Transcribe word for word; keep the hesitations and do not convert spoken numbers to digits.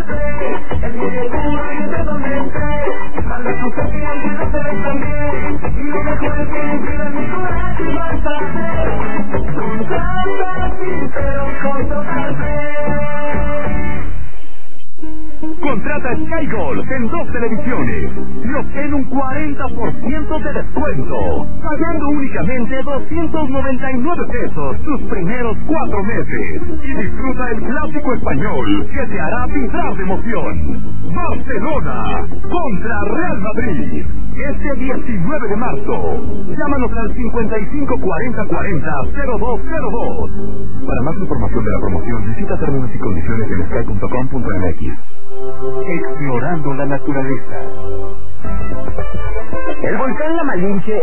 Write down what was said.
Es muy seguro y es de donde esté. Salve tu fe y olvídate de también. Y lo mejor es que cuida mi corazón y vas a ver. Contrata sincero con Total Play. Contrata Sky Gold en dos televisiones y obtén un cuarenta por ciento de descuento, pagando únicamente doscientos noventa y nueve pesos sus primeros cuatro meses. Y disfruta el clásico español que te hará vibrar de emoción. Barcelona contra Real Madrid, este diecinueve de marzo. Llámanos al cincuenta y cinco cuarenta cuarenta cero dos cero dos. Para más información de la promoción, visita términos y condiciones en sky punto com punto m x. Explorando la naturaleza. El volcán La Malinche